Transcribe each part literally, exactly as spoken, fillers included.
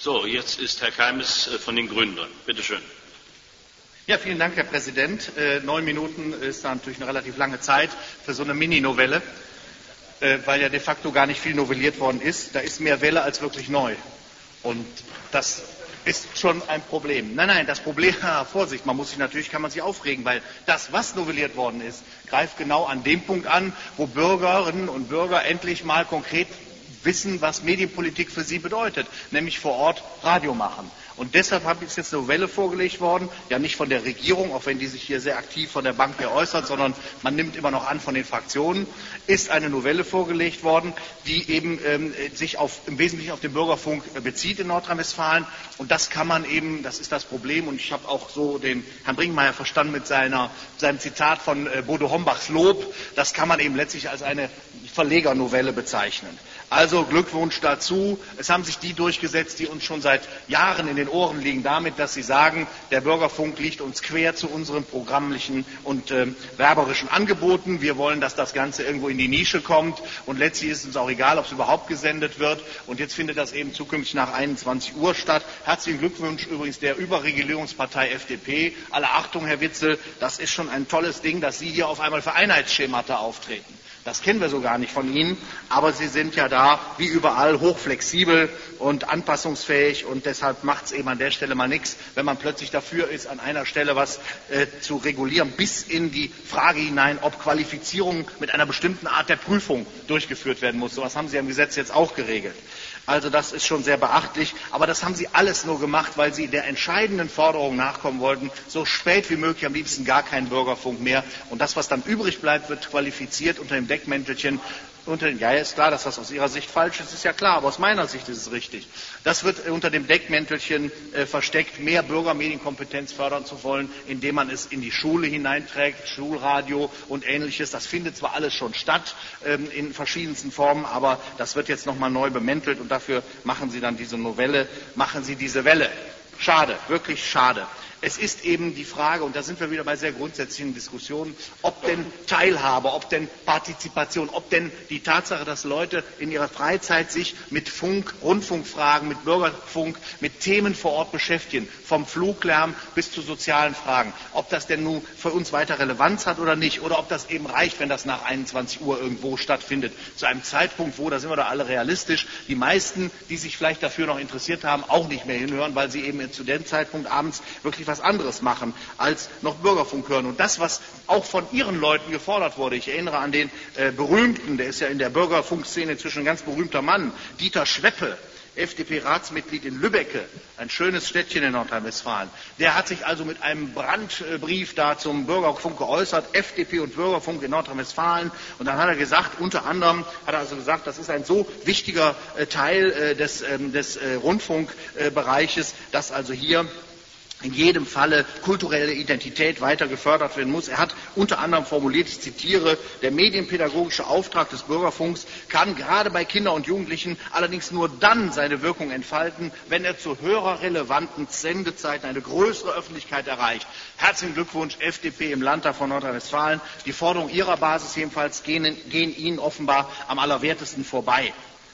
So, jetzt ist Herr Keimes von den Grünen dran. Bitte schön. Ja, vielen Dank, Herr Präsident. Äh, neun Minuten ist da natürlich eine relativ lange Zeit für so eine Mini-Novelle, äh, weil ja de facto gar nicht viel novelliert worden ist. Da ist mehr Welle als wirklich neu. Und das ist schon ein Problem. Nein, nein, das Problem, ah, Vorsicht, man muss sich natürlich, kann man sich aufregen, weil das, was novelliert worden ist, greift genau an dem Punkt an, wo Bürgerinnen und Bürger endlich mal konkret wissen, was Medienpolitik für sie bedeutet, nämlich vor Ort Radio machen. Und deshalb ist jetzt eine Novelle vorgelegt worden, ja nicht von der Regierung, auch wenn die sich hier sehr aktiv von der Bank her äußert, sondern man nimmt immer noch an von den Fraktionen, ist eine Novelle vorgelegt worden, die eben ähm, sich auf, im Wesentlichen auf den Bürgerfunk bezieht in Nordrhein-Westfalen. Und das kann man eben, das ist das Problem, und ich habe auch so den Herrn Brinkmeier verstanden mit seiner, seinem Zitat von äh, Bodo Hombachs Lob, das kann man eben letztlich als eine Verlegernovelle bezeichnen. Also Glückwunsch dazu. Es haben sich die durchgesetzt, die uns schon seit Jahren in den Ohren liegen, damit, dass sie sagen, der Bürgerfunk liegt uns quer zu unseren programmlichen und äh, werberischen Angeboten. Wir wollen, dass das Ganze irgendwo in die Nische kommt. Und letztlich ist uns auch egal, ob es überhaupt gesendet wird. Und jetzt findet das eben zukünftig nach einundzwanzig Uhr statt. Herzlichen Glückwunsch übrigens der Überregulierungspartei F D P. Alle Achtung, Herr Witzel, das ist schon ein tolles Ding, dass Sie hier auf einmal für Einheitsschemata auftreten. Das kennen wir so gar nicht von Ihnen, aber Sie sind ja da, wie überall, hochflexibel und anpassungsfähig, und deshalb macht es eben an der Stelle mal nichts, wenn man plötzlich dafür ist, an einer Stelle was äh, zu regulieren, bis in die Frage hinein, ob Qualifizierung mit einer bestimmten Art der Prüfung durchgeführt werden muss. So etwas haben Sie im Gesetz jetzt auch geregelt. Also das ist schon sehr beachtlich, aber das haben Sie alles nur gemacht, weil Sie der entscheidenden Forderung nachkommen wollten, so spät wie möglich, am liebsten gar keinen Bürgerfunk mehr. Und das, was dann übrig bleibt, wird qualifiziert unter dem Deckmäntelchen. Unter, ja, ist klar, dass das aus Ihrer Sicht falsch ist, ist ja klar, aber aus meiner Sicht ist es richtig. Das wird unter dem Deckmäntelchen äh, versteckt, mehr Bürgermedienkompetenz fördern zu wollen, indem man es in die Schule hineinträgt, Schulradio und Ähnliches. Das findet zwar alles schon statt ähm, in verschiedensten Formen, aber das wird jetzt nochmal neu bemäntelt, und dafür machen Sie dann diese Novelle, machen Sie diese Welle. Schade, wirklich schade. Es ist eben die Frage, und da sind wir wieder bei sehr grundsätzlichen Diskussionen, ob denn Teilhabe, ob denn Partizipation, ob denn die Tatsache, dass Leute in ihrer Freizeit sich mit Funk, Rundfunkfragen, mit Bürgerfunk, mit Themen vor Ort beschäftigen, vom Fluglärm bis zu sozialen Fragen, ob das denn nun für uns weiter Relevanz hat oder nicht, oder ob das eben reicht, wenn das nach einundzwanzig Uhr irgendwo stattfindet, zu einem Zeitpunkt, wo, da sind wir doch alle realistisch, die meisten, die sich vielleicht dafür noch interessiert haben, auch nicht mehr hinhören, weil sie eben zu dem Zeitpunkt abends wirklich was anderes machen, als noch Bürgerfunk hören. Und das, was auch von Ihren Leuten gefordert wurde, ich erinnere an den äh, berühmten, der ist ja in der Bürgerfunkszene inzwischen ein ganz berühmter Mann, Dieter Schweppe, F D P-Ratsmitglied in Lübbecke, ein schönes Städtchen in Nordrhein-Westfalen. Der hat sich also mit einem Brandbrief da zum Bürgerfunk geäußert, F D P und Bürgerfunk in Nordrhein-Westfalen. Und dann hat er gesagt, unter anderem hat er also gesagt, das ist ein so wichtiger äh, Teil äh, des, äh, des äh, Rundfunkbereiches, äh, dass also hier in jedem Falle kulturelle Identität weiter gefördert werden muss. Er hat unter anderem formuliert, ich zitiere, der medienpädagogische Auftrag des Bürgerfunks kann gerade bei Kindern und Jugendlichen allerdings nur dann seine Wirkung entfalten, wenn er zu hörerrelevanten Sendezeiten eine größere Öffentlichkeit erreicht. Herzlichen Glückwunsch, F D P im Landtag von Nordrhein-Westfalen. Die Forderungen Ihrer Basis jedenfalls gehen, gehen Ihnen offenbar am allerwertesten vorbei.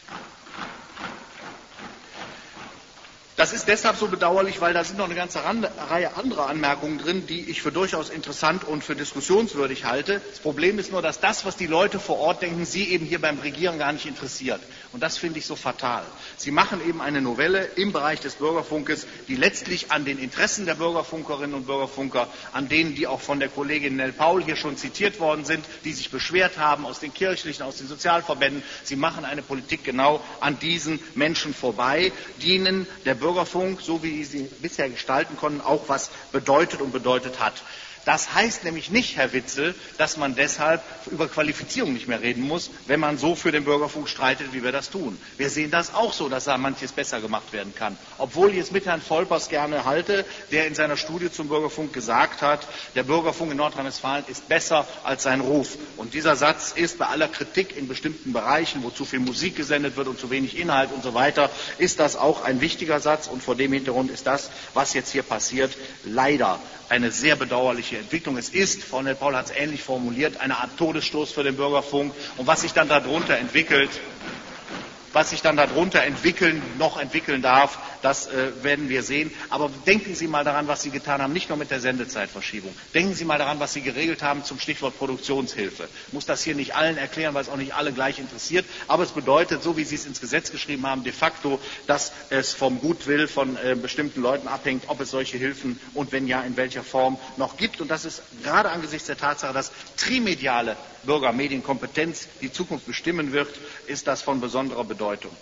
Das ist deshalb so bedauerlich, weil da sind noch eine ganze Reihe anderer Anmerkungen drin, die ich für durchaus interessant und für diskussionswürdig halte. Das Problem ist nur, dass das, was die Leute vor Ort denken, sie eben hier beim Regieren gar nicht interessiert. Und das finde ich so fatal. Sie machen eben eine Novelle im Bereich des Bürgerfunkes, die letztlich an den Interessen der Bürgerfunkerinnen und Bürgerfunker, an denen, die auch von der Kollegin Nell Paul hier schon zitiert worden sind, die sich beschwert haben aus den kirchlichen, aus den Sozialverbänden, sie machen eine Politik genau an diesen Menschen vorbei, die ihnen der Bürgerfunk, so wie sie bisher gestalten konnten, auch was bedeutet und bedeutet hat. Das heißt nämlich nicht, Herr Witzel, dass man deshalb über Qualifizierung nicht mehr reden muss, wenn man so für den Bürgerfunk streitet, wie wir das tun. Wir sehen das auch so, dass da manches besser gemacht werden kann. Obwohl ich es mit Herrn Volpers gerne halte, der in seiner Studie zum Bürgerfunk gesagt hat, der Bürgerfunk in Nordrhein-Westfalen ist besser als sein Ruf. Und dieser Satz ist bei aller Kritik in bestimmten Bereichen, wo zu viel Musik gesendet wird und zu wenig Inhalt und so weiter, ist das auch ein wichtiger Satz. Und vor dem Hintergrund ist das, was jetzt hier passiert, leider eine sehr bedauerliche Entwicklung. Es ist, Frau Nell Paul hat es ähnlich formuliert, eine Art Todesstoß für den Bürgerfunk. Und was sich dann darunter entwickelt, Was sich dann darunter entwickeln, noch entwickeln darf, das äh, werden wir sehen. Aber denken Sie mal daran, was Sie getan haben, nicht nur mit der Sendezeitverschiebung. Denken Sie mal daran, was Sie geregelt haben zum Stichwort Produktionshilfe. Ich muss das hier nicht allen erklären, weil es auch nicht alle gleich interessiert. Aber es bedeutet, so wie Sie es ins Gesetz geschrieben haben, de facto, dass es vom Gutwill von äh, bestimmten Leuten abhängt, ob es solche Hilfen und wenn ja, in welcher Form noch gibt. Und das ist gerade angesichts der Tatsache, dass trimediale Bürgermedienkompetenz die Zukunft bestimmen wird, ist das von besonderer Bedeutung.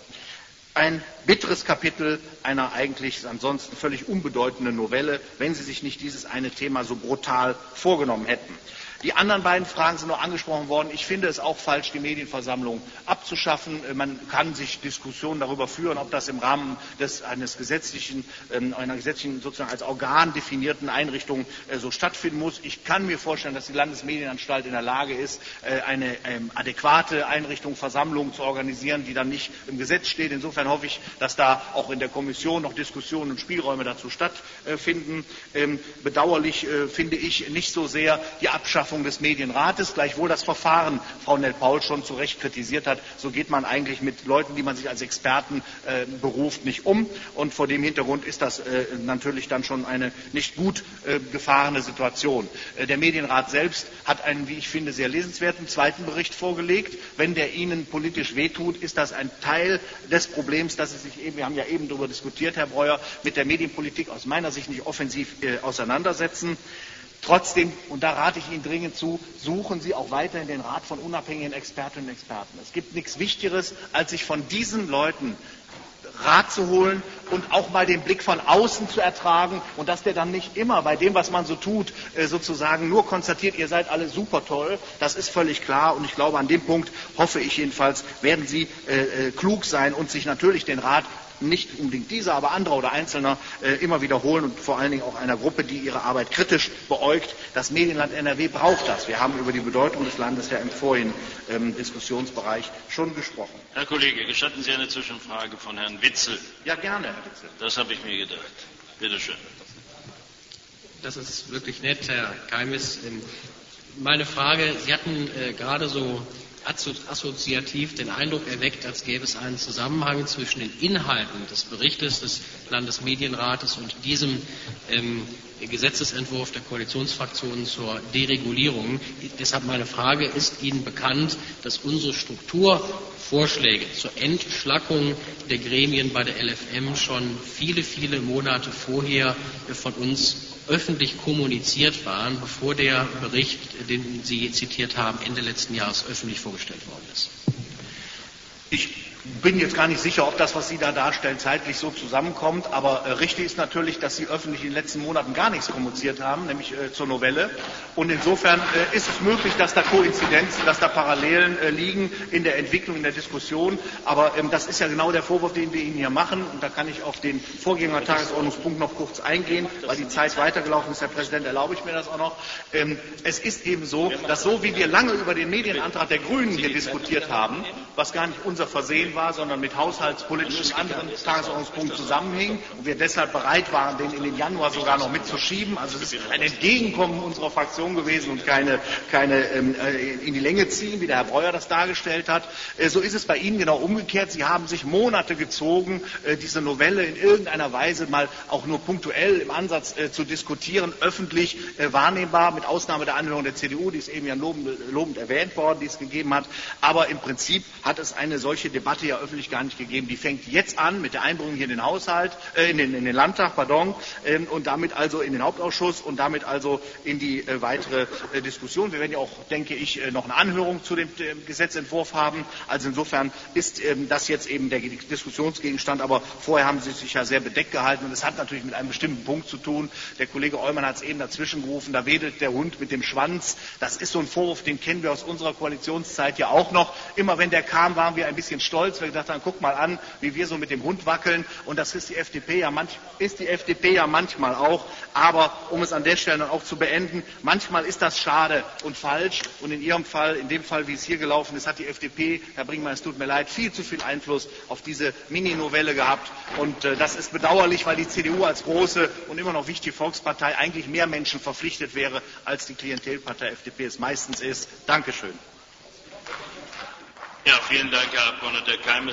Ein bitteres Kapitel einer eigentlich ansonsten völlig unbedeutenden Novelle, wenn Sie sich nicht dieses eine Thema so brutal vorgenommen hätten. Die anderen beiden Fragen sind noch angesprochen worden. Ich finde es auch falsch, die Medienversammlung abzuschaffen. Man kann sich Diskussionen darüber führen, ob das im Rahmen des, eines gesetzlichen, einer gesetzlichen sozusagen als Organ definierten Einrichtung so stattfinden muss. Ich kann mir vorstellen, dass die Landesmedienanstalt in der Lage ist, eine adäquate Einrichtung, Versammlung zu organisieren, die dann nicht im Gesetz steht. Insofern hoffe ich, dass da auch in der Kommission noch Diskussionen und Spielräume dazu stattfinden. Bedauerlich finde ich nicht so sehr die Abschaffung des Medienrates, gleichwohl das Verfahren Frau Nell-Paul schon zu Recht kritisiert hat. So geht man eigentlich mit Leuten, die man sich als Experten äh, beruft, nicht um. Und vor dem Hintergrund ist das äh, natürlich dann schon eine nicht gut äh, gefahrene Situation. Äh, der Medienrat selbst hat einen, wie ich finde, sehr lesenswerten zweiten Bericht vorgelegt. Wenn der Ihnen politisch wehtut, ist das ein Teil des Problems, dass Sie sich eben, wir haben ja eben darüber diskutiert, Herr Breuer, mit der Medienpolitik aus meiner Sicht nicht offensiv äh, auseinandersetzen. Trotzdem, und da rate ich Ihnen dringend zu, suchen Sie auch weiterhin den Rat von unabhängigen Expertinnen und Experten. Es gibt nichts Wichtigeres, als sich von diesen Leuten Rat zu holen und auch mal den Blick von außen zu ertragen und dass der dann nicht immer bei dem, was man so tut, sozusagen nur konstatiert, ihr seid alle super toll. Das ist völlig klar und ich glaube, an dem Punkt, hoffe ich jedenfalls, werden Sie äh, klug sein und sich natürlich den Rat nicht unbedingt dieser, aber anderer oder einzelner äh, immer wiederholen und vor allen Dingen auch einer Gruppe, die ihre Arbeit kritisch beäugt. Das Medienland N R W braucht das. Wir haben über die Bedeutung des Landes ja im vorigen ähm, Diskussionsbereich schon gesprochen. Herr Kollege, gestatten Sie eine Zwischenfrage von Herrn Witzel? Ja, gerne, Herr Witzel. Das habe ich mir gedacht. Bitte schön. Das ist wirklich nett, Herr Keimes. Meine Frage, Sie hatten äh, gerade so assoziativ den Eindruck erweckt, als gäbe es einen Zusammenhang zwischen den Inhalten des Berichtes des Landesmedienrates und diesem ähm, Gesetzesentwurf der Koalitionsfraktionen zur Deregulierung. Deshalb meine Frage, ist Ihnen bekannt, dass unsere Strukturvorschläge zur Entschlackung der Gremien bei der L F M schon viele, viele Monate vorher von uns öffentlich kommuniziert waren, bevor der Bericht, den Sie zitiert haben, Ende letzten Jahres öffentlich vorgestellt worden ist? Ich bin jetzt gar nicht sicher, ob das, was Sie da darstellen, zeitlich so zusammenkommt. Aber äh, richtig ist natürlich, dass Sie öffentlich in den letzten Monaten gar nichts kommuniziert haben, nämlich äh, zur Novelle. Und insofern äh, ist es möglich, dass da Koinzidenzen, dass da Parallelen äh, liegen in der Entwicklung, in der Diskussion. Aber ähm, das ist ja genau der Vorwurf, den wir Ihnen hier machen. Und da kann ich auf den Vorgänger-Tagesordnungspunkt noch kurz eingehen, weil die Zeit weitergelaufen ist. Herr Präsident, erlaube ich mir das auch noch. Ähm, es ist eben so, dass so wie wir lange über den Medienantrag der Grünen hier diskutiert haben, was gar nicht unser Versehen war, sondern mit haushaltspolitischen anderen Tagesordnungspunkten zusammenhing und wir deshalb bereit waren, den in den Januar sogar noch mitzuschieben. Also es ist ein Entgegenkommen unserer Fraktion gewesen und keine, keine ähm, in die Länge ziehen, wie der Herr Breuer das dargestellt hat. Äh, so ist es bei Ihnen genau umgekehrt. Sie haben sich Monate gezogen, äh, diese Novelle in irgendeiner Weise mal auch nur punktuell im Ansatz äh, zu diskutieren, öffentlich äh, wahrnehmbar, mit Ausnahme der Anhörung der C D U, die ist eben ja lobend, lobend erwähnt worden, die es gegeben hat. Aber im Prinzip hat es eine solche Debatte ja öffentlich gar nicht gegeben. Die fängt jetzt an mit der Einbringung hier in den Haushalt, äh, in, den, in den Landtag, pardon, äh, und damit also in den Hauptausschuss und damit also in die äh, weitere äh, Diskussion. Wir werden ja auch, denke ich, äh, noch eine Anhörung zu dem äh, Gesetzentwurf haben. Also insofern ist äh, das jetzt eben der Diskussionsgegenstand. Aber vorher haben Sie sich ja sehr bedeckt gehalten und es hat natürlich mit einem bestimmten Punkt zu tun. Der Kollege Eulmann hat es eben dazwischen gerufen. Da wedelt der Hund mit dem Schwanz. Das ist so ein Vorwurf, den kennen wir aus unserer Koalitionszeit ja auch noch. Immer wenn der kam, waren wir ein bisschen stolz, weil wir gesagt haben, guck mal an, wie wir so mit dem Hund wackeln. Und das ist die F D P ja, manch, ist die F D P ja manchmal auch. Aber um es an der Stelle dann auch zu beenden, manchmal ist das schade und falsch. Und in Ihrem Fall, in dem Fall, wie es hier gelaufen ist, hat die F D P, Herr Brinkmann, es tut mir leid, viel zu viel Einfluss auf diese Mini-Novelle gehabt. Und äh, das ist bedauerlich, weil die C D U als große und immer noch wichtige Volkspartei eigentlich mehr Menschen verpflichtet wäre, als die Klientelpartei F D P es meistens ist. Dankeschön. Ja, vielen Dank, Herr Abgeordneter Keimes.